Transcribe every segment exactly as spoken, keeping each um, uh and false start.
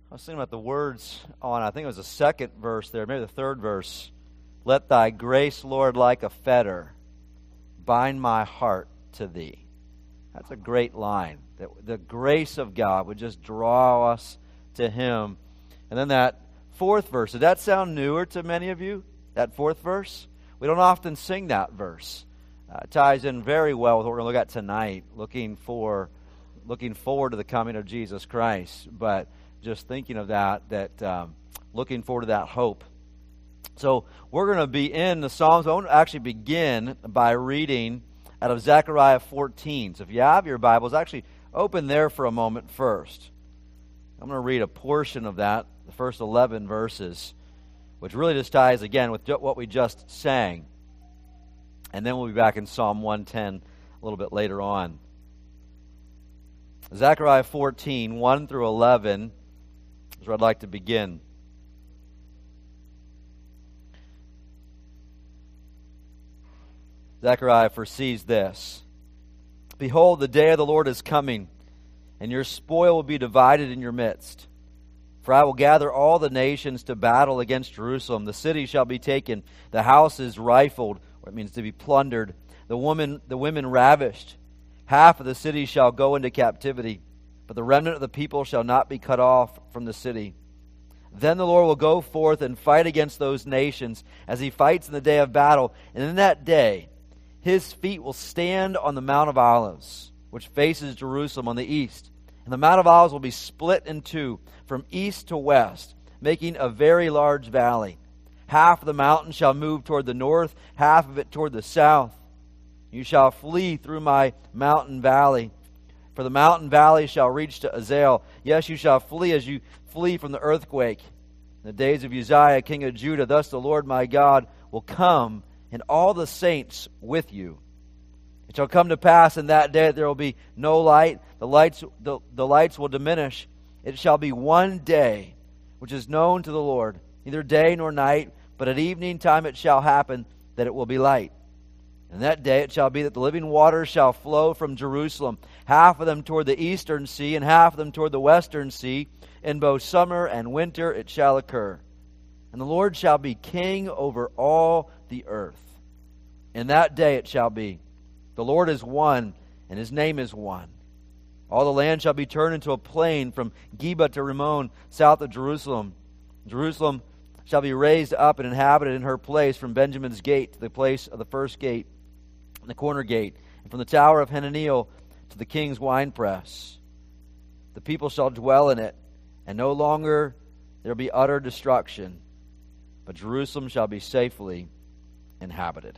I was thinking about the words on, I think it was the second verse there, maybe the third verse. Let thy grace, Lord, like a fetter, bind my heart to thee. That's a great line. That the grace of God would just draw us to Him. And then that fourth verse, did that sound newer to many of you? That fourth verse? We don't often sing that verse. Uh, it ties in very well with what we're going to look at tonight, looking for, looking forward to the coming of Jesus Christ. But just thinking of that, that um, looking forward to that hope. So we're going to be in the Psalms. I want to actually begin by reading out of Zechariah fourteen. So if you have your Bibles, actually open there for a moment first. I'm going to read a portion of that, the first eleven verses, which really just ties again with what we just sang. And then we'll be back in Psalm one ten a little bit later on. Zechariah fourteen, one through eleven is where I'd like to begin. Zechariah foresees this. Behold, the day of the Lord is coming, and your spoil will be divided in your midst. For I will gather all the nations to battle against Jerusalem. The city shall be taken, the houses rifled, or it means to be plundered, the women, the women ravished. Half of the city shall go into captivity, but the remnant of the people shall not be cut off from the city. Then the Lord will go forth and fight against those nations as He fights in the day of battle. And in that day, His feet will stand on the Mount of Olives, which faces Jerusalem on the east. And the Mount of Olives will be split in two from east to west, making a very large valley. Half of the mountain shall move toward the north, half of it toward the south. You shall flee through my mountain valley. For the mountain valley shall reach to Azel. Yes, you shall flee as you flee from the earthquake. In the days of Uzziah, king of Judah, thus the Lord my God will come, and all the saints with you. It shall come to pass in that day that there will be no light. The lights, the, the lights will diminish. It shall be one day which is known to the Lord, neither day nor night, but at evening time it shall happen that it will be light. And that day it shall be that the living waters shall flow from Jerusalem, half of them toward the eastern sea, and half of them toward the western sea. In both summer and winter it shall occur. And the Lord shall be king over all the earth. In that day it shall be, the Lord is one, and His name is one. All the land shall be turned into a plain from Geba to Rimmon, south of Jerusalem. Jerusalem shall be raised up and inhabited in her place from Benjamin's gate to the place of the first gate, and the corner gate, and from the tower of Hananiel to the king's winepress. The people shall dwell in it, and no longer there will be utter destruction, but Jerusalem shall be safely inhabited.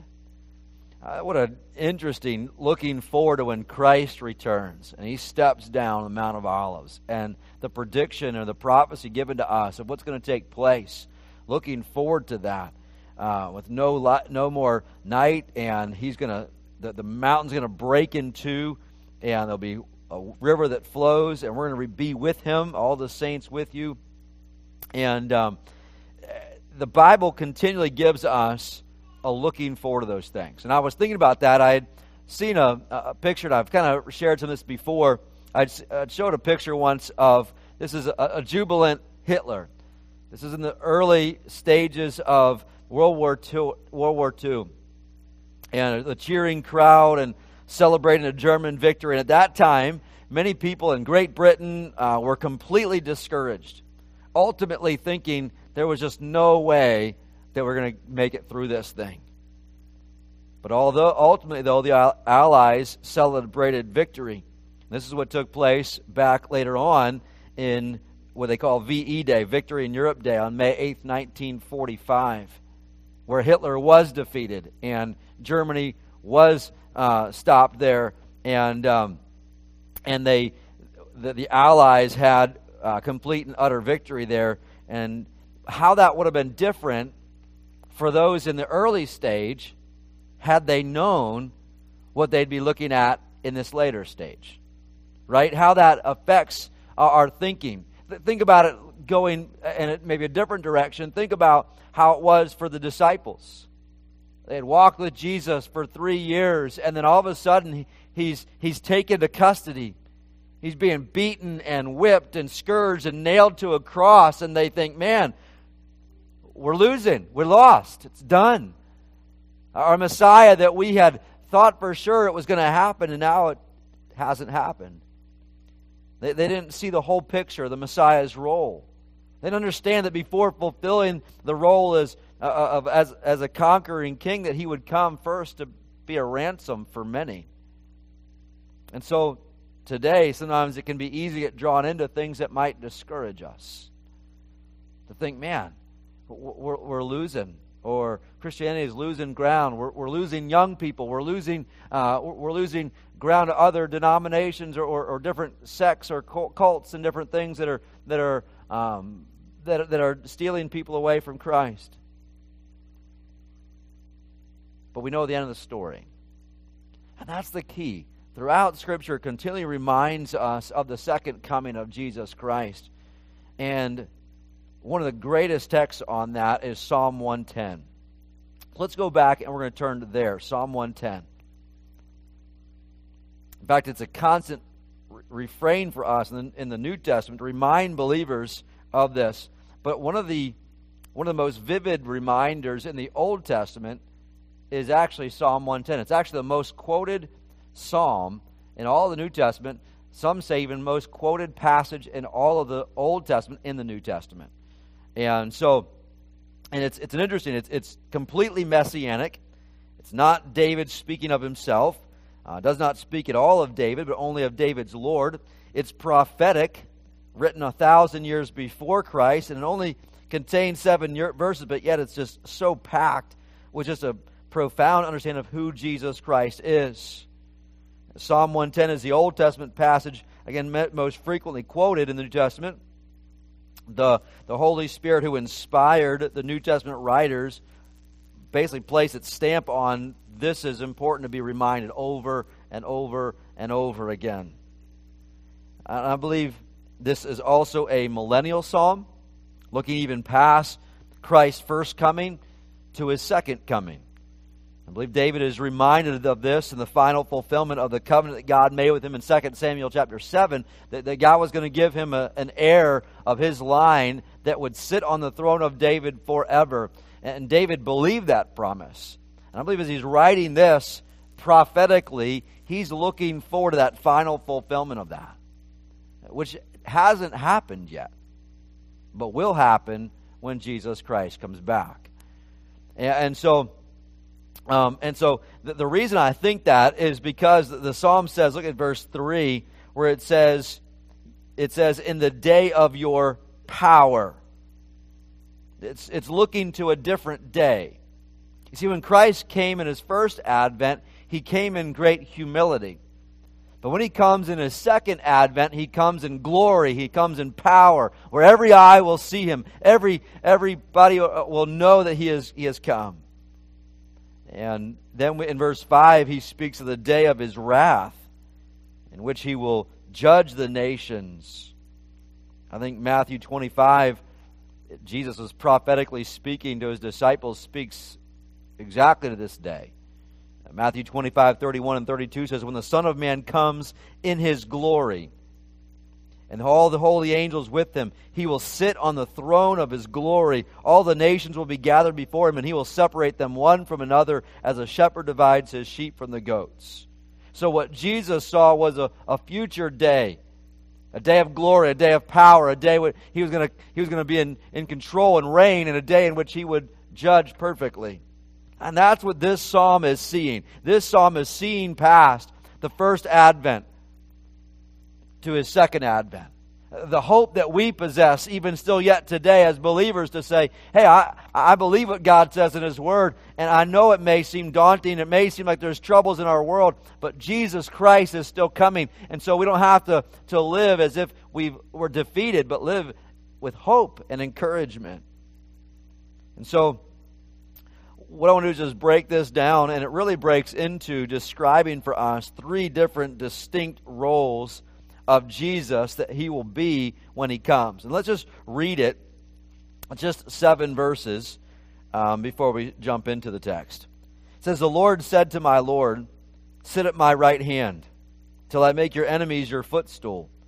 Uh, what an interesting looking forward to when Christ returns and He steps down the Mount of Olives, and the prediction or the prophecy given to us of what's going to take place. Looking forward to that uh, with no light, no more night, and He's going to the, the mountain's going to break in two, and there'll be a river that flows, and we're going to be with Him, all the saints with you. And um, the Bible continually gives us a looking forward to those things. And I was thinking about that. I had seen a, a picture, and I've kind of shared some of this before. I'd, I'd showed a picture once of, this is a, a jubilant Hitler. This is in the early stages of World War Two. World War Two, and the cheering crowd and celebrating a German victory. And at that time, many people in Great Britain uh, were completely discouraged, ultimately thinking there was just no way that we're going to make it through this thing. But although ultimately, though, the Allies celebrated victory. This is what took place back later on in what they call V E Day, Victory in Europe Day, on May eighth, nineteen forty-five, where Hitler was defeated and Germany was uh, stopped there, and um, and they the, the Allies had uh, complete and utter victory there. And how that would have been different for those in the early stage had they known what they'd be looking at in this later stage, right? How that affects our thinking. Think about it going in maybe a different direction. Think about how it was for the disciples. They had walked with Jesus for three years, and then all of a sudden he's he's taken to custody. He's being beaten and whipped and scourged and nailed to a cross, and they think, man, we're losing. We're lost. It's done. Our Messiah that we had thought for sure it was going to happen, and now it hasn't happened. They, they didn't see the whole picture of the Messiah's role. They didn't understand that before fulfilling the role as, uh, of, as, as a conquering king, that he would come first to be a ransom for many. And so today, sometimes it can be easy to get drawn into things that might discourage us. To think, man, we're, we're losing. Or Christianity is losing ground. We're, we're losing young people. We're losing uh, we're losing ground to other denominations or, or, or different sects or cults and different things that are that are um, that that are stealing people away from Christ. But we know the end of the story, and that's the key. Throughout Scripture, continually reminds us of the second coming of Jesus Christ, and one of the greatest texts on that is Psalm one ten. Let's go back and we're going to turn to there, Psalm one ten. In fact, it's a constant re- refrain for us in the, in the New Testament to remind believers of this. But one of the one of the most vivid reminders in the Old Testament is actually Psalm one ten. It's actually the most quoted psalm in all of the New Testament. Some say even most quoted passage in all of the Old Testament in the New Testament. And so, and it's it's an interesting, it's it's completely messianic. It's not David speaking of himself. Uh, does not speak at all of David, but only of David's Lord. It's prophetic, written a thousand years before Christ, and it only contains seven year, verses, but yet it's just so packed with just a profound understanding of who Jesus Christ is. Psalm one ten is the Old Testament passage, again, most frequently quoted in the New Testament. The, the Holy Spirit who inspired the New Testament writers basically placed its stamp on this is important to be reminded over and over and over again. And I believe this is also a millennial psalm, looking even past Christ's first coming to his second coming. I believe David is reminded of this in the final fulfillment of the covenant that God made with him in Second Samuel chapter seven, that, that God was going to give him a, an heir of his line that would sit on the throne of David forever. And David believed that promise. And I believe as he's writing this prophetically, he's looking forward to that final fulfillment of that, which hasn't happened yet, but will happen when Jesus Christ comes back. And, and so... Um, and so the, the reason I think that is because the Psalm says, look at verse three, where it says, it says, in the day of your power. It's, it's looking to a different day. You see, when Christ came in his first advent, he came in great humility. But when he comes in his second advent, he comes in glory, he comes in power, where every eye will see him, every everybody will know that he is he has come. And then in verse five, he speaks of the day of his wrath, in which he will judge the nations. I think Matthew twenty-five, Jesus was prophetically speaking to his disciples, speaks exactly to this day. Matthew twenty-five, thirty-one and thirty-two says, when the Son of Man comes in his glory, and all the holy angels with him, he will sit on the throne of his glory. All the nations will be gathered before him, and he will separate them one from another as a shepherd divides his sheep from the goats. So what Jesus saw was a, a future day, a day of glory, a day of power, a day when he was going to he was going to be in, in control and reign, and a day in which he would judge perfectly. And that's what this psalm is seeing. This psalm is seeing past the first advent to his second advent. The hope that we possess even still yet today as believers to say, hey, I, I believe what God says in his word, and I know it may seem daunting, it may seem like there's troubles in our world, but Jesus Christ is still coming, and so we don't have to, to live as if we were defeated, but live with hope and encouragement. And so what I want to do is just break this down, and it really breaks into describing for us three different distinct roles of Jesus that he will be when he comes. And let's just read it, just seven verses um, before we jump into the text. It says, the Lord said to my Lord, sit at my right hand till I make your enemies your footstool.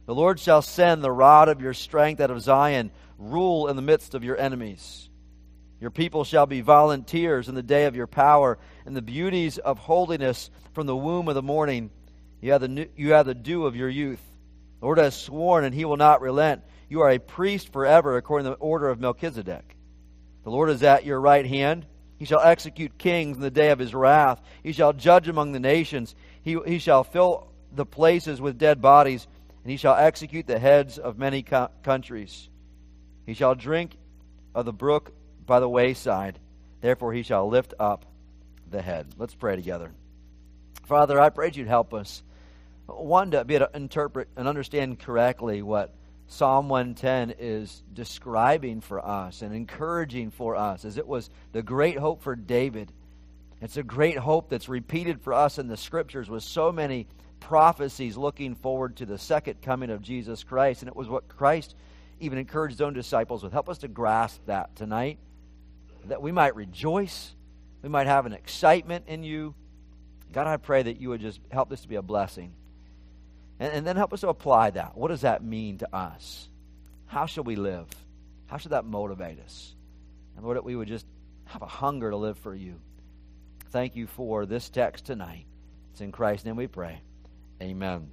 The Lord shall send the rod of your strength out of Zion, rule in the midst of your enemies. Your people shall be volunteers in the day of your power, and the beauties of holiness from the womb of the morning. You have the, new, you have the dew of your youth. The Lord has sworn, and he will not relent. You are a priest forever, according to the order of Melchizedek. The Lord is at your right hand. He shall execute kings in the day of his wrath. He shall judge among the nations. He, he shall fill the places with dead bodies, and he shall execute the heads of many co- countries. He shall drink of the brook by the wayside. Therefore he shall lift up the head. Let's pray together. Father, I pray that you'd help us. One, to be able to interpret and understand correctly what Psalm one ten is describing for us and encouraging for us, as it was the great hope for David. It's a great hope that's repeated for us in the Scriptures with so many prophecies looking forward to the second coming of Jesus Christ. And it was what Christ even encouraged his own disciples with. Help us to grasp that tonight, that we might rejoice, we might have an excitement in you. God, I pray that you would just help this to be a blessing. And, and then help us to apply that. What does that mean to us? How shall we live? How should that motivate us? And Lord, that we would just have a hunger to live for you. Thank you for this text tonight. It's in Christ's name we pray. Amen.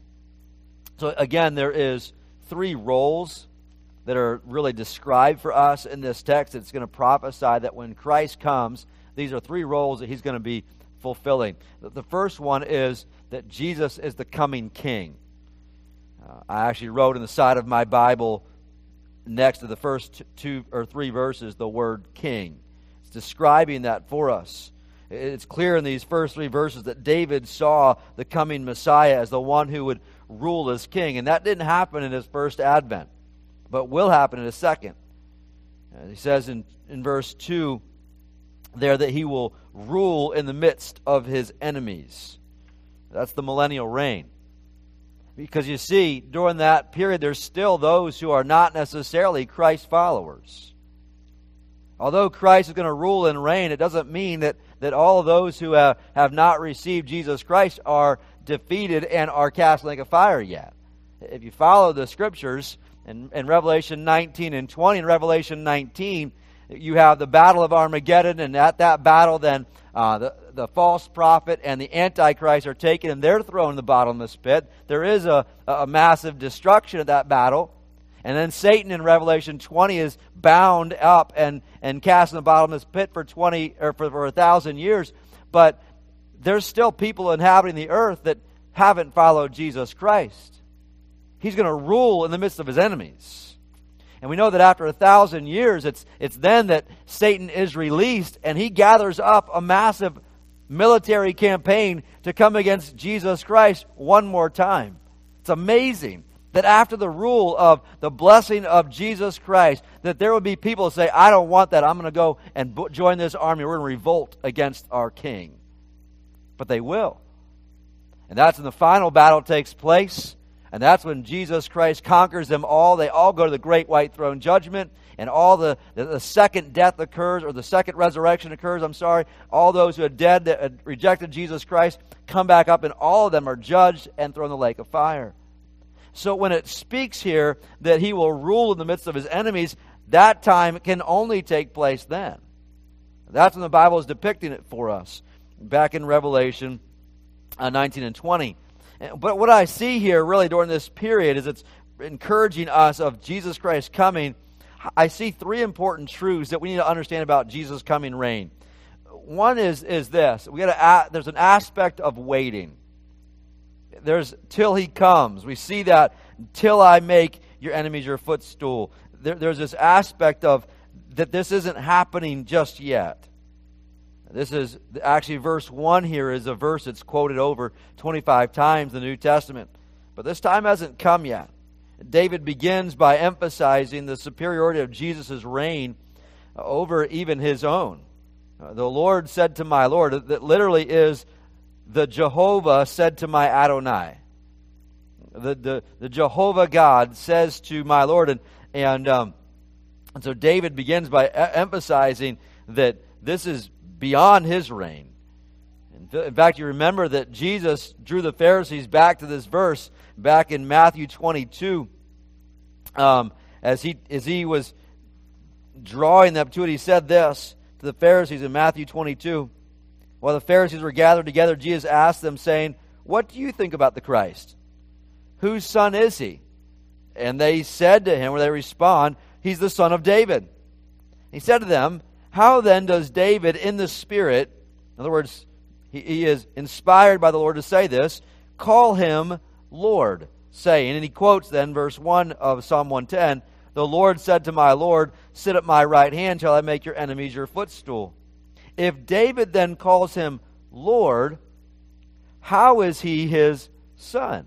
So again, there is three roles that are really described for us in this text. It's going to prophesy that when Christ comes, these are three roles that he's going to be fulfilling. The first one is that Jesus is the coming king. Uh, I actually wrote in the side of my Bible next to the first two or three verses the word king. It's describing that for us. It's clear in these first three verses that David saw the coming Messiah as the one who would rule as king. And that didn't happen in his first advent, but will happen in his second. Uh, he says in, in verse two there that he will rule in the midst of his enemies. That's the millennial reign. Because you see, during that period, there's still those who are not necessarily Christ followers. Although Christ is going to rule and reign, it doesn't mean that, that all of those who have, have not received Jesus Christ are defeated and are cast in the lake of fire yet. If you follow the Scriptures, in, in Revelation nineteen and twenty, in Revelation nineteen, you have the battle of Armageddon, and at that battle then uh, the, the false prophet and the Antichrist are taken, and they're thrown in the bottomless pit. There is a, a massive destruction at that battle. And then Satan in Revelation twenty is bound up and, and cast in the bottomless pit for twenty or for, for a thousand years. But there's still people inhabiting the earth that haven't followed Jesus Christ. He's going to rule in the midst of his enemies. And we know that after a thousand years, it's it's then that Satan is released, and he gathers up a massive military campaign to come against Jesus Christ one more time. It's amazing that after the rule of the blessing of Jesus Christ, that there would be people who say, I don't want that. I'm going to go and join this army. We're going to revolt against our king. But they will. And that's when the final battle takes place. And that's when Jesus Christ conquers them all. They all go to the great white throne judgment. And all the, the, the second death occurs, or the second resurrection occurs, I'm sorry. All those who are dead that had rejected Jesus Christ come back up, and all of them are judged and thrown in the lake of fire. So when it speaks here that he will rule in the midst of his enemies, that time can only take place then. That's when the Bible is depicting it for us, back in Revelation uh, nineteen and twenty. But what I see here really during this period is it's encouraging us of Jesus Christ coming. I see three important truths that we need to understand about Jesus' coming reign. One is, is this. We got to. There's an aspect of waiting. There's till he comes. We see that till I make your enemies your footstool. There, there's this aspect of that this isn't happening just yet. This is actually verse one here is a verse that's quoted over twenty-five times in the New Testament. But this time hasn't come yet. David begins by emphasizing the superiority of Jesus' reign over even his own. The Lord said to my Lord, that literally is the Jehovah said to my Adonai. The, the, the Jehovah God says to my Lord. And, and, um, and so David begins by e- emphasizing that this is beyond his reign. In fact, you remember that Jesus drew the Pharisees back to this verse back in Matthew twenty-two. Um, as he as he was drawing them to it, he said this to the Pharisees in Matthew twenty-two. While the Pharisees were gathered together, Jesus asked them, saying, "What do you think about the Christ? Whose son is he?" And they said to him, or they respond, "He's the son of David." He said to them, "How then does David in the Spirit," in other words, he, he is inspired by the Lord to say this, "call him Lord, saying," and he quotes then verse one of Psalm one ten, "The Lord said to my Lord, sit at my right hand till I make your enemies your footstool." If David then calls him Lord, how is he his son?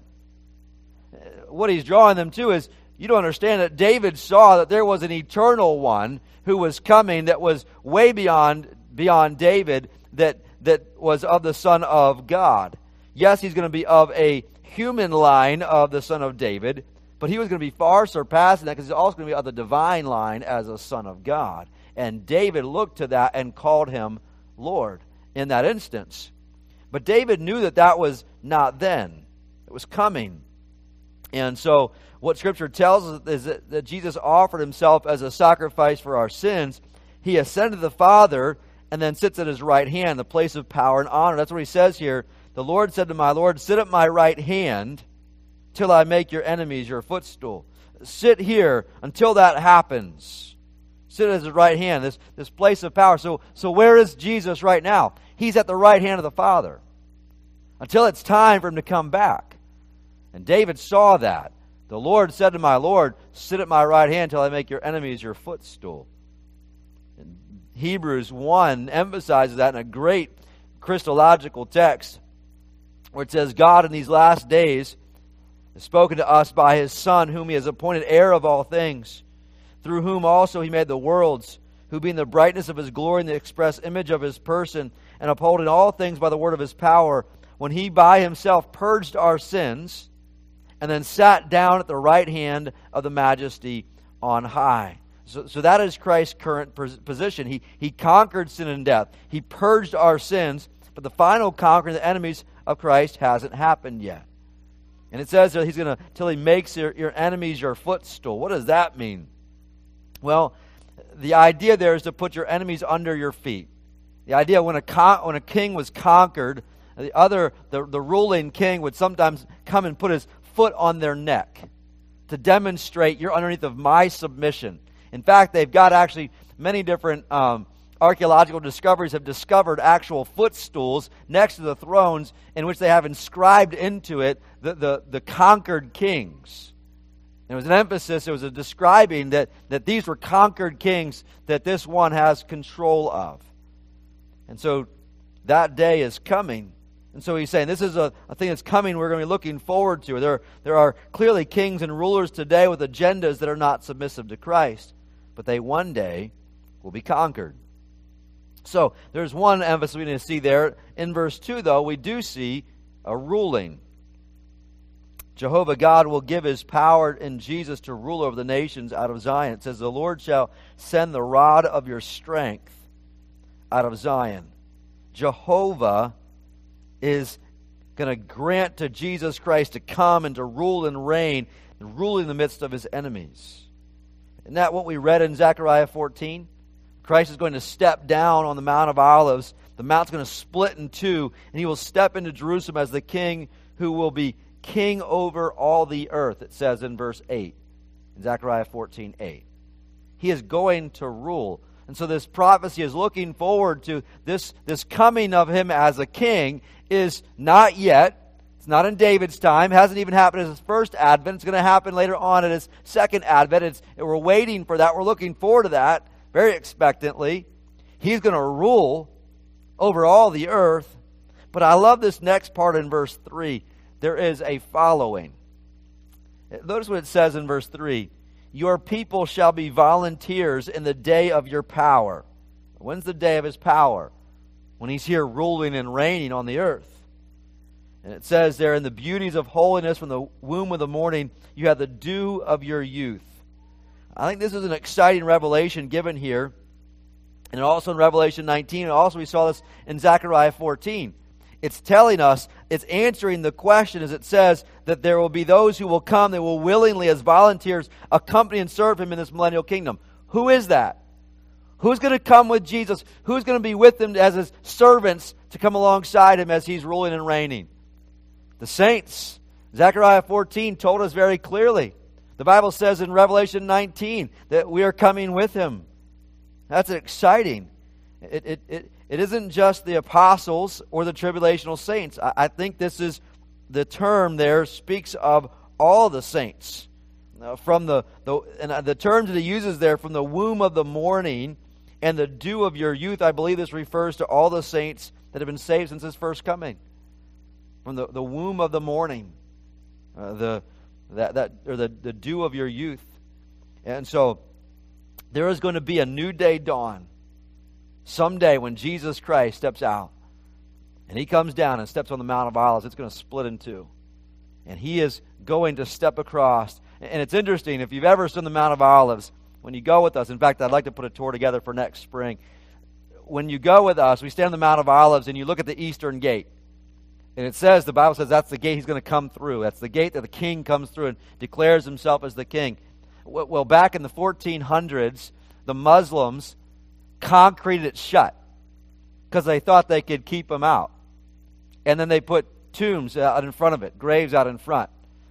What he's drawing them to is, you don't understand that David saw that there was an eternal one who was coming that was way beyond beyond David, that that was of the Son of God. Yes, he's going to be of a human line of the Son of David, but he was going to be far surpassing that because he's also going to be of the divine line as a Son of God. And David looked to that and called him Lord in that instance. But David knew that that was not then. It was coming. And so what Scripture tells us is that, that Jesus offered himself as a sacrifice for our sins. He ascended to the Father and then sits at his right hand, the place of power and honor. That's what he says here. The Lord said to my Lord, sit at my right hand till I make your enemies your footstool. Sit here until that happens. Sit at his right hand, this, this place of power. So, so where is Jesus right now? He's at the right hand of the Father until it's time for him to come back. And David saw that. The Lord said to my Lord, sit at my right hand till I make your enemies your footstool. And Hebrews one emphasizes that in a great Christological text where it says, God in these last days has spoken to us by his Son, whom he has appointed heir of all things, through whom also he made the worlds, who being the brightness of his glory and the express image of his person, and upholding all things by the word of his power, when he by himself purged our sins, and then sat down at the right hand of the majesty on high. So, so that is Christ's current position. He, he conquered sin and death. He purged our sins, but the final conquering the enemies of Christ hasn't happened yet. And it says that he's going to, till he makes your, your enemies your footstool. What does that mean? Well, the idea there is to put your enemies under your feet. The idea when a con- when a king was conquered, the other the, the ruling king would sometimes come and put his foot on their neck to demonstrate you're underneath of my submission. In fact, they've got actually many different um, archaeological discoveries have discovered actual footstools next to the thrones in which they have inscribed into it the, the, the conquered kings. There was an emphasis, it was a describing that, that these were conquered kings that this one has control of. And so that day is coming. And so he's saying this is a, a thing that's coming we're going to be looking forward to. There, there are clearly kings and rulers today with agendas that are not submissive to Christ. But they one day will be conquered. So there's one emphasis we need to see there. In verse two, though, we do see a ruling. Jehovah God will give his power in Jesus to rule over the nations out of Zion. It says, the Lord shall send the rod of your strength out of Zion. Jehovah is going to grant to Jesus Christ to come and to rule and reign and rule in the midst of his enemies. Isn't that what we read in Zechariah fourteen? Christ is going to step down on the Mount of Olives. The mount's going to split in two, and he will step into Jerusalem as the king who will be king over all the earth, it says in verse eight, in Zechariah fourteen eight. He is going to rule. And so this prophecy is looking forward to this, this coming of him as a king is not yet. It's not in David's time. It hasn't even happened at his first advent. It's going to happen later on at his second advent. It's, we're waiting for that. We're looking forward to that very expectantly. He's going to rule over all the earth. But I love this next part in verse three. There is a following. Notice what it says in verse three. Your people shall be volunteers in the day of your power. When's the day of his power? When he's here ruling and reigning on the earth. And it says there, in the beauties of holiness from the womb of the morning, you have the dew of your youth. I think this is an exciting revelation given here. And also in Revelation nineteen, and also we saw this in Zechariah fourteen. it's telling us, it's answering the question as it says that there will be those who will come, they will willingly as volunteers accompany and serve him in this millennial kingdom. Who is that? Who's going to come with Jesus? Who's going to be with him as his servants to come alongside him as he's ruling and reigning? The saints. Zechariah fourteen told us very clearly. The Bible says in Revelation nineteen that we are coming with him. That's exciting. It, it, it, it isn't just the apostles or the tribulational saints. I, I think this is, the term there speaks of all the saints. Uh, from the, the, and the terms that he uses there, from the womb of the morning and the dew of your youth, I believe this refers to all the saints that have been saved since his first coming. From the, the womb of the morning, uh, the that that or the, the dew of your youth. And so there is going to be a new day dawn someday when Jesus Christ steps out and he comes down and steps on the Mount of Olives. It's going to split in two. And he is going to step across. And it's interesting, if you've ever seen the Mount of Olives, when you go with us, in fact, I'd like to put a tour together for next spring. When you go with us, we stand on the Mount of Olives and you look at the eastern gate. And it says, the Bible says that's the gate he's going to come through. That's the gate that the king comes through and declares himself as the king. Well, back in the fourteen hundreds, the Muslims concreted it shut because they thought they could keep him out. And then they put tombs out in front of it, graves out in front.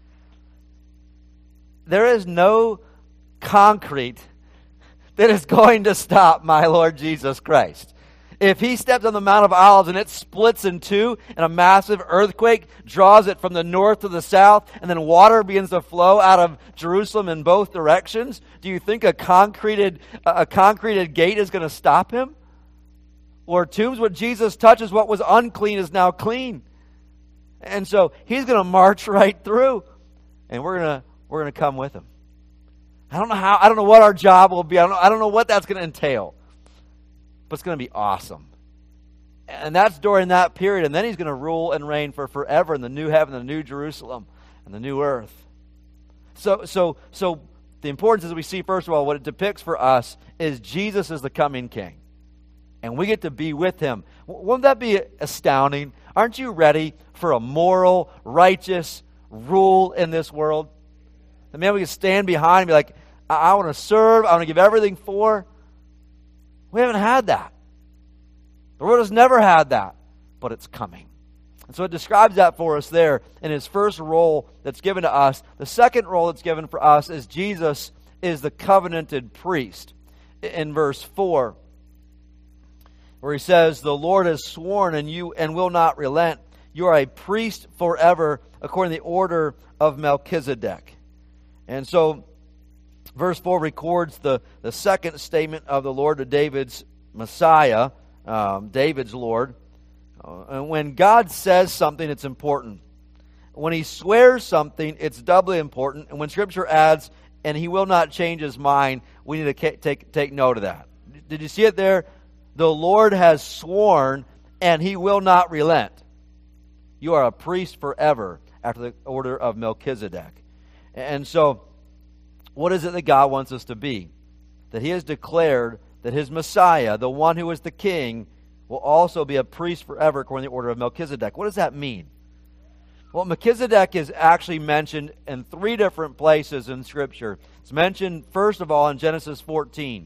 There is no concrete that is going to stop my Lord Jesus Christ. If he steps on the Mount of Olives and it splits in two and a massive earthquake draws it from the north to the south and then water begins to flow out of Jerusalem in both directions, do you think a concreted, a concreted gate is going to stop him? Or tombs where Jesus touches what was unclean is now clean. And so he's going to march right through and we're going to we're going to come with him. I don't know how, I don't know what our job will be. I don't know, I don't know what that's going to entail. But it's going to be awesome. And that's during that period. And then he's going to rule and reign for forever in the new heaven, the new Jerusalem, and the new earth. So, so, so the importance is we see, first of all, what it depicts for us is Jesus is the coming king. And we get to be with him. Wouldn't that be astounding? Aren't you ready for a moral, righteous rule in this world? And man, we can stand behind and be like, I, I want to serve, I want to give everything for. We haven't had that. The world has never had that, but it's coming. And so it describes that for us there in his first role that's given to us. The second role that's given for us is Jesus is the covenanted priest. In verse four, where he says, the Lord has sworn and you and will not relent. You are a priest forever according to the order of Melchizedek. And so verse four records the, the second statement of the Lord to David's Messiah, um, David's Lord. Uh, and when God says something, it's important. When he swears something, it's doubly important. And when Scripture adds, and he will not change his mind, we need to take, take note of that. Did you see it there? The Lord has sworn, and he will not relent. You are a priest forever after the order of Melchizedek. And so, what is it that God wants us to be? That he has declared that his Messiah, the one who is the king, will also be a priest forever according to the order of Melchizedek. What does that mean? Well, Melchizedek is actually mentioned in three different places in Scripture. It's mentioned, first of all, in Genesis fourteen.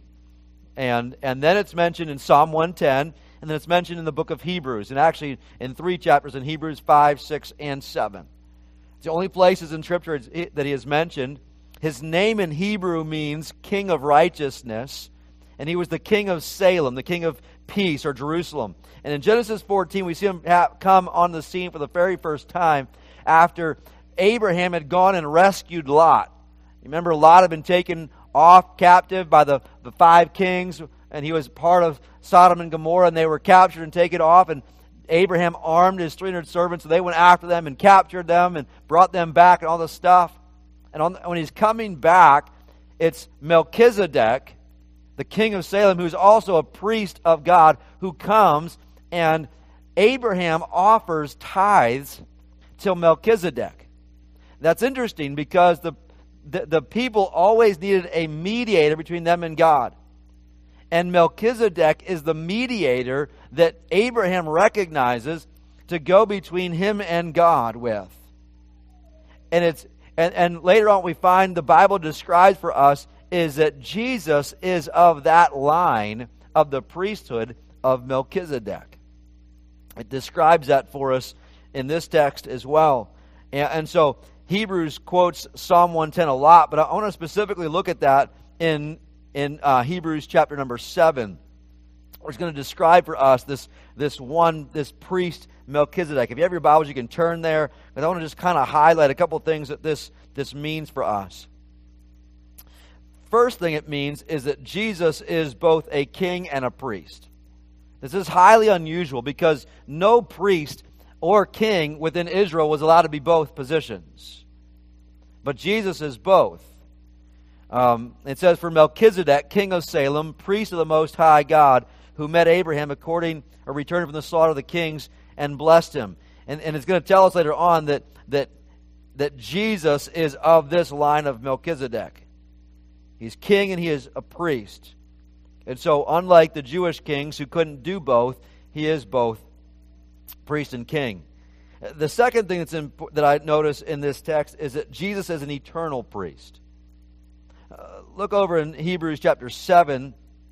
And, and then it's mentioned in Psalm one ten. And then it's mentioned in the book of Hebrews. And actually in three chapters in Hebrews five, six, and seven. It's the only places in Scripture that he is mentioned. His name in Hebrew means King of Righteousness. And he was the King of Salem, the King of Peace, or Jerusalem. And in Genesis fourteen, we see him come on the scene for the very first time after Abraham had gone and rescued Lot. Remember, Lot had been taken off captive by the, the five kings, and he was part of Sodom and Gomorrah, and they were captured and taken off, and Abraham armed his three hundred servants, so they went after them and captured them and brought them back and all this stuff. And on, when he's coming back, it's Melchizedek, the king of Salem, who's also a priest of God, who comes, and Abraham offers tithes to Melchizedek. That's interesting because the, the, the people always needed a mediator between them and God. And Melchizedek is the mediator that Abraham recognizes to go between him and God with. And it's and, and later on we find the Bible describes for us is that Jesus is of that line of the priesthood of Melchizedek. It describes that for us in this text as well. And, and so Hebrews quotes Psalm one ten a lot, but I want to specifically look at that in, in uh, Hebrews chapter number seven. It's going to describe for us this, this one, this priest Melchizedek. If you have your Bibles, you can turn there. But I want to just kind of highlight a couple things that this, this means for us. First thing it means is that Jesus is both a king and a priest. This is highly unusual because no priest or king within Israel was allowed to be both positions. But Jesus is both. Um, it says, for Melchizedek, king of Salem, priest of the Most High God, who met Abraham according or returning from the slaughter of the kings and blessed him. And, and it's going to tell us later on that, that, that Jesus is of this line of Melchizedek. He's king and he is a priest. And so unlike the Jewish kings who couldn't do both, he is both priest and king. The second thing that's in, that I notice in this text is that Jesus is an eternal priest. Uh, look over in Hebrews chapter seven,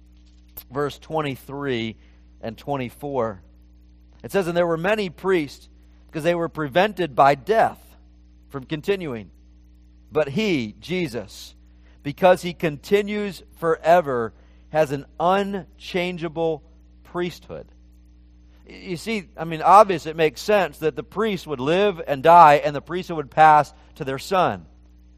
verse twenty-three and twenty-four. It says, and there were many priests because they were prevented by death from continuing. But he, Jesus, because he continues forever, has an unchangeable priesthood. You see, I mean, obviously it makes sense that the priest would live and die and the priesthood would pass to their son.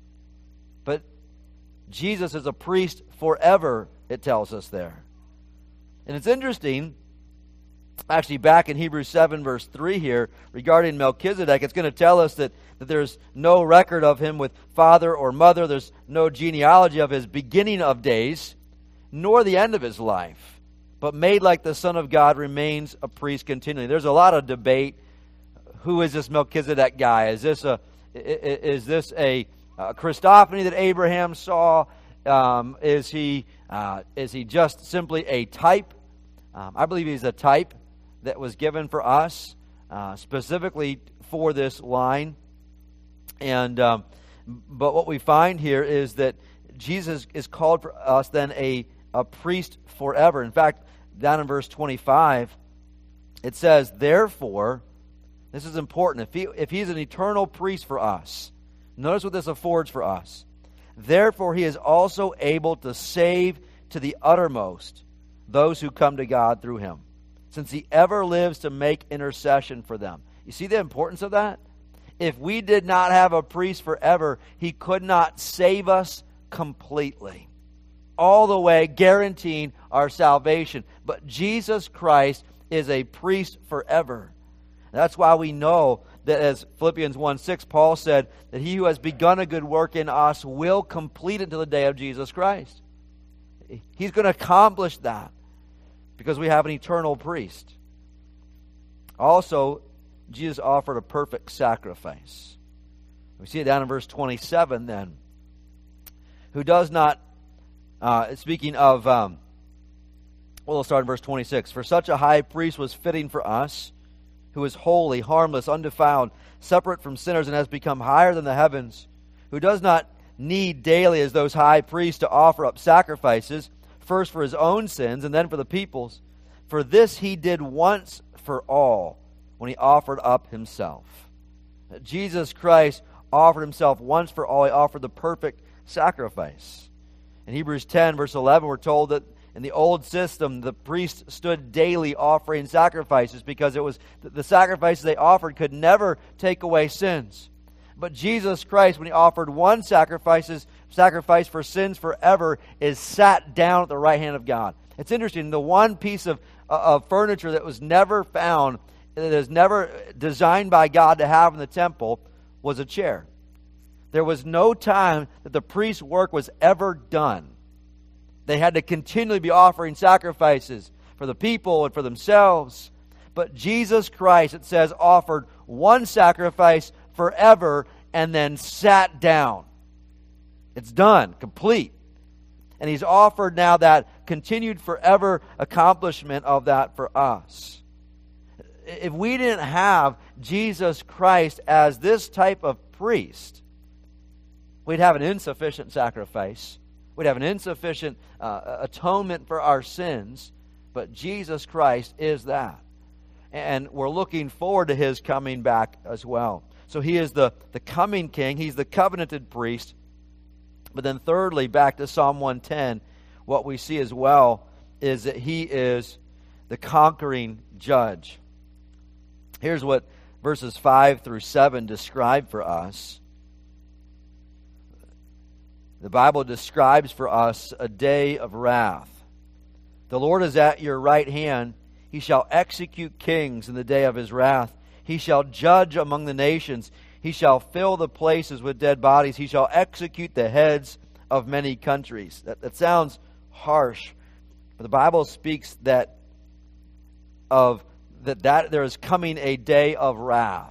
But Jesus is a priest forever, it tells us there. And it's interesting, actually back in Hebrews seven verse three here, regarding Melchizedek, it's going to tell us that, that there's no record of him with father or mother. There's no genealogy of his beginning of days, nor the end of his life. But made like the Son of God remains a priest continually. There's a lot of debate. Who is this Melchizedek guy? Is this a is this a, a Christophany that Abraham saw? Um, is he uh, is he just simply a type? Um, I believe he's a type that was given for us uh, specifically for this line. And um, but what we find here is that Jesus is called for us then a a priest forever. In fact, down in verse twenty-five, it says, therefore, this is important, if he if he's an eternal priest for us, notice what this affords for us. Therefore, he is also able to save to the uttermost those who come to God through him, since he ever lives to make intercession for them. You see the importance of that? If we did not have a priest forever, he could not save us completely, all the way guaranteeing our salvation. But Jesus Christ is a priest forever. That's why we know that, as Philippians one six, Paul said, that he who has begun a good work in us will complete it to the day of Jesus Christ. He's going to accomplish that because we have an eternal priest. Also, Jesus offered a perfect sacrifice. We see it down in verse twenty-seven then. Who does not Uh, speaking of, um, well, we'll start in verse twenty-six. For such a high priest was fitting for us, who is holy, harmless, undefiled, separate from sinners, and has become higher than the heavens, who does not need daily as those high priests to offer up sacrifices, first for his own sins and then for the people's. For this he did once for all, when he offered up himself. Jesus Christ offered himself once for all. He offered the perfect sacrifice. In Hebrews ten, verse eleven, we're told that in the old system, the priest stood daily offering sacrifices because it was the sacrifices they offered could never take away sins. But Jesus Christ, when he offered one sacrifices, sacrifice for sins forever, is sat down at the right hand of God. It's interesting. The one piece of, of furniture that was never found, that is never designed by God to have in the temple, was a chair. There was no time that the priest's work was ever done. They had to continually be offering sacrifices for the people and for themselves. But Jesus Christ, it says, offered one sacrifice forever and then sat down. It's done, complete. And he's offered now that continued forever accomplishment of that for us. if we didn't have Jesus Christ as this type of priest, we'd have an insufficient sacrifice. We'd have an insufficient uh, atonement for our sins. But Jesus Christ is that. And we're looking forward to His coming back as well. So He is the, the coming King. He's the covenanted priest. But then thirdly, back to Psalm one ten, what we see as well is that He is the conquering judge. Here's what verses five through seven describe for us. The Bible describes for us a day of wrath. The Lord is at your right hand. He shall execute kings in the day of His wrath. He shall judge among the nations. He shall fill the places with dead bodies. He shall execute the heads of many countries. That, that sounds harsh. But the Bible speaks that of that, that there is coming a day of wrath.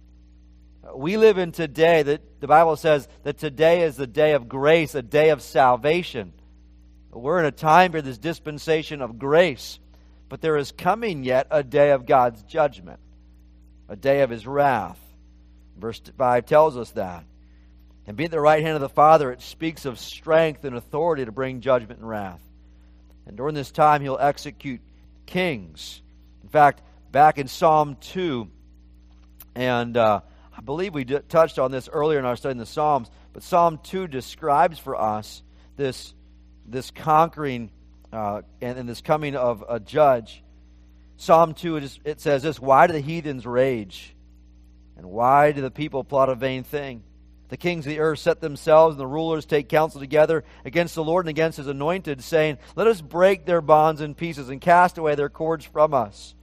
We live in today that the Bible says that today is the day of grace, a day of salvation. We're in a time period, this dispensation of grace. But there is coming yet a day of God's judgment, a day of His wrath. Verse five tells us that. And being at the right hand of the Father, it speaks of strength and authority to bring judgment and wrath. And during this time, He'll execute kings. In fact, back in Psalm two, and uh, I believe we d- touched on this earlier in our study in the Psalms, but Psalm two describes for us this, this conquering uh, and, and this coming of a judge. Psalm two, it, is, it says this, "Why do the heathens rage? And why do the people plot a vain thing? The kings of the earth set themselves, and the rulers take counsel together against the Lord and against His anointed, saying, Let us break their bonds in pieces and cast away their cords from us."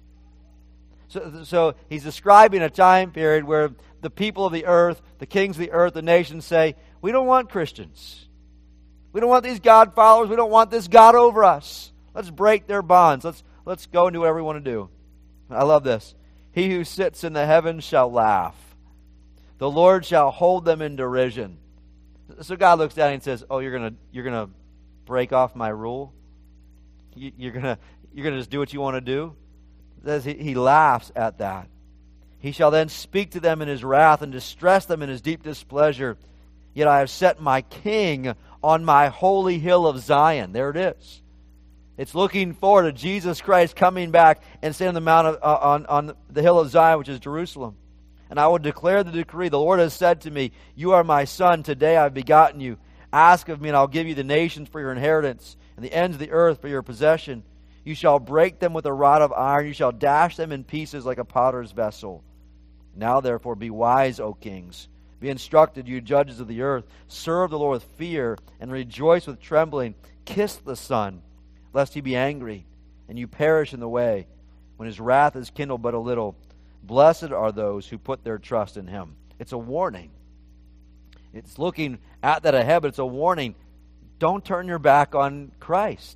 So, so he's describing a time period where the people of the earth, the kings of the earth, the nations say, we don't want Christians. We don't want these God followers. We don't want this God over us. Let's break their bonds. Let's, let's go and do whatever we want to do. I love this. "He who sits in the heavens shall laugh. The Lord shall hold them in derision." So God looks down and says, "Oh, you're gonna you're gonna break off my rule? You, you're gonna you're gonna just do what you want to do?" It says he, he laughs at that. "He shall then speak to them in His wrath and distress them in His deep displeasure. Yet I have set my King on my holy hill of Zion." There it is. It's looking forward to Jesus Christ coming back and standing on the mount of, uh, on on the hill of Zion, which is Jerusalem. "And I will declare the decree. The Lord has said to me, You are my son. Today I have begotten you. Ask of me, and I'll give you the nations for your inheritance, and the ends of the earth for your possession. You shall break them with a rod of iron. You shall dash them in pieces like a potter's vessel. Now therefore be wise, O kings. Be instructed, you judges of the earth. Serve the Lord with fear, and rejoice with trembling. Kiss the Son, lest He be angry, and you perish in the way, when His wrath is kindled but a little. Blessed are those who put their trust in Him." It's a warning. It's looking at that ahead, but it's a warning. Don't turn your back on Christ.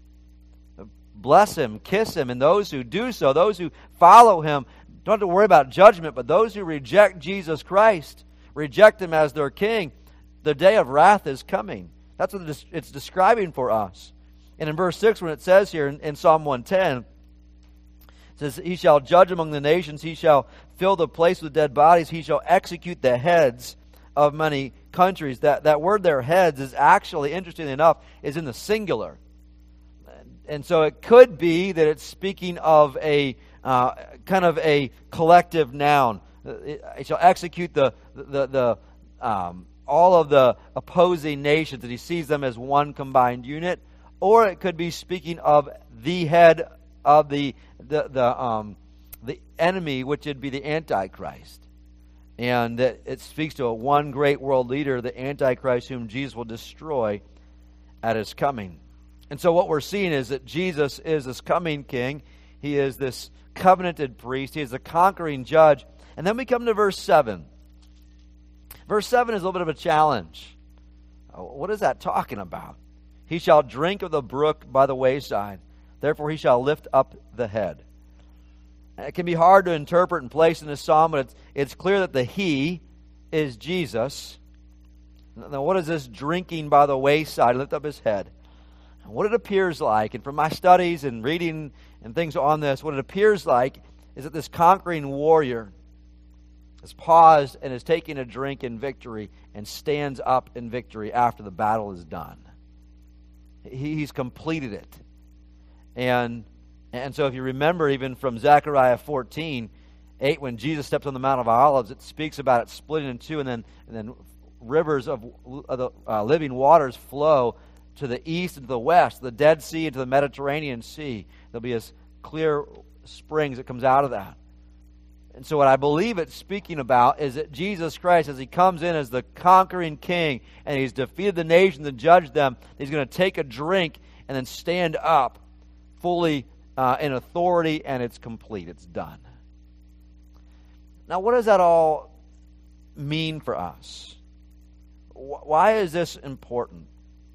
Bless Him, kiss Him, and those who do so, those who follow Him, don't have to worry about judgment, but those who reject Jesus Christ, reject Him as their King, the day of wrath is coming. That's what it's describing for us. And in verse six, when it says here in, in Psalm one ten, it says, "He shall judge among the nations. He shall fill the place with dead bodies. He shall execute the heads of many countries." That, that word there, heads, is actually, interestingly enough, is in the singular. And so it could be that it's speaking of a uh, kind of a collective noun. It, it shall execute the the the um, all of the opposing nations, that He sees them as one combined unit. Or it could be speaking of the head of the the the um the enemy, which would be the Antichrist, and that it speaks to a one great world leader, the Antichrist, whom Jesus will destroy at His coming. And so what we're seeing is that Jesus is this coming King. He is this covenanted priest. He is the conquering judge. And then we come to verse seven. Verse seven is a little bit of a challenge. What is that talking about? "He shall drink of the brook by the wayside. Therefore He shall lift up the head." It can be hard to interpret and place in this psalm, but it's, it's clear that the He is Jesus. Now, what is this drinking by the wayside? Lift up His head. And what it appears like, and from my studies and reading and things on this, what it appears like is that this conquering warrior has paused and is taking a drink in victory and stands up in victory after the battle is done. He's completed it. And, and so if you remember even from Zechariah fourteen, eight, when Jesus steps on the Mount of Olives, it speaks about it splitting in two, and then, and then rivers of, of the, uh, living waters flow to the east and to the west, the Dead Sea and to the Mediterranean Sea. There'll be this clear springs that comes out of that. And so what I believe it's speaking about is that Jesus Christ, as he comes in as the conquering king and he's defeated the nations and judged them, he's going to take a drink and then stand up fully uh, in authority, and it's complete. It's done. Now, what does that all mean for us? Why is this important?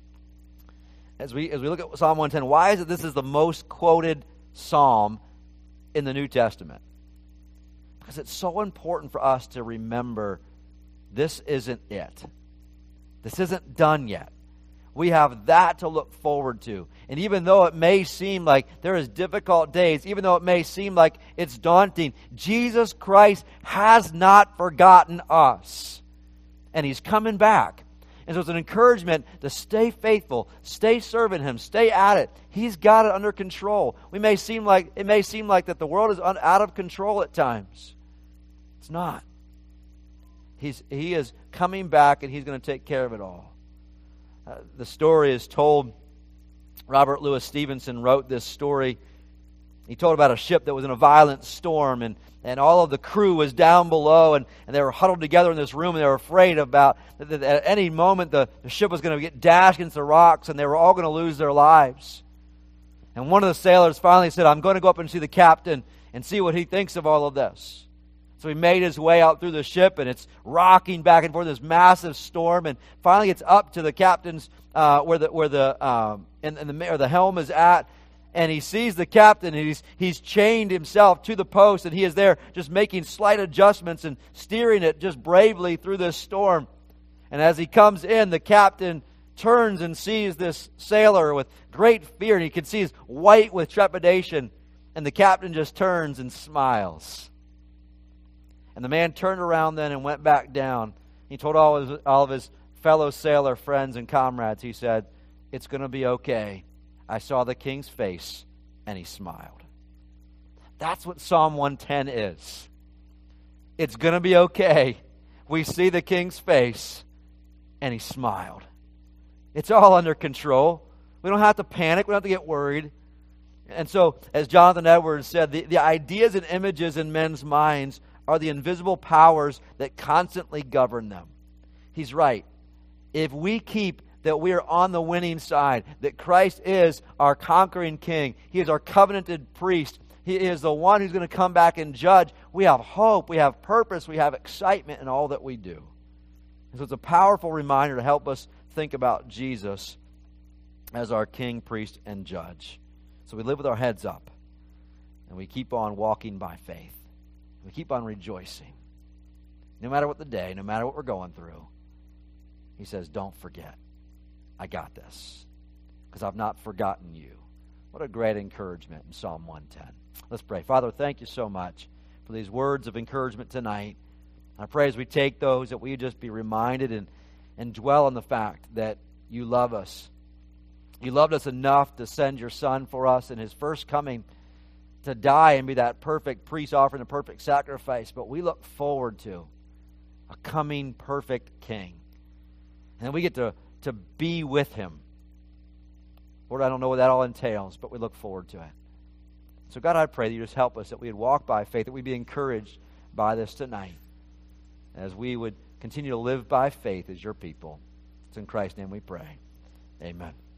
As we as we look at Psalm one ten, why is it this is the most quoted psalm in the New Testament? Because it's so important for us to remember this isn't it. This isn't done yet. We have that to look forward to. And even though it may seem like there is difficult days, even though it may seem like it's daunting, Jesus Christ has not forgotten us. And he's coming back. And so it's an encouragement to stay faithful, stay serving him, stay at it. He's got it under control. We may seem like it may seem like that the world is un, out of control at times. It's not. He's he is coming back, and he's going to take care of it all. Uh, the story is told. Robert Louis Stevenson wrote this story. He told about a ship that was in a violent storm, and, and all of the crew was down below, and, and they were huddled together in this room, and they were afraid about that, that at any moment the, the ship was going to get dashed against the rocks, and they were all going to lose their lives. And one of the sailors finally said, I'm going to go up and see the captain and see what he thinks of all of this. So he made his way out through the ship, and it's rocking back and forth, this massive storm, and finally gets up to the captain's, uh, where the where the um, and, and the or the helm is at, and he sees the captain, and he's he's chained himself to the post, and he is there just making slight adjustments and steering it just bravely through this storm. And as he comes in, the captain turns and sees this sailor with great fear, and he can see he's white with trepidation, and the captain just turns and smiles. And the man turned around then and went back down. He told all of his, all of his fellow sailor friends and comrades, he said, it's going to be okay. I saw the king's face, and he smiled. That's what Psalm one ten is. It's going to be okay. We see the king's face, and he smiled. It's all under control. We don't have to panic. We don't have to get worried. And so, as Jonathan Edwards said, the, the ideas and images in men's minds are the invisible powers that constantly govern them. He's right. If we keep that we are on the winning side, that Christ is our conquering king, he is our covenanted priest, he is the one who's going to come back and judge, we have hope, we have purpose, we have excitement in all that we do. And so it's a powerful reminder to help us think about Jesus as our king, priest, and judge. So we live with our heads up, and we keep on walking by faith. We keep on rejoicing. No matter what the day, no matter what we're going through, he says, don't forget. I got this. Because I've not forgotten you. What a great encouragement in Psalm one ten. Let's pray. Father, thank you so much for these words of encouragement tonight. I pray as we take those that we just be reminded and, and dwell on the fact that you love us. You loved us enough to send your Son for us in his first coming to die and be that perfect priest offering a perfect sacrifice. But we look forward to a coming perfect king. And then we get to, to be with him. Lord, I don't know what that all entails, but we look forward to it. So God, I pray that you just help us, that we would walk by faith, that we'd be encouraged by this tonight, as we would continue to live by faith as your people. It's in Christ's name we pray. Amen.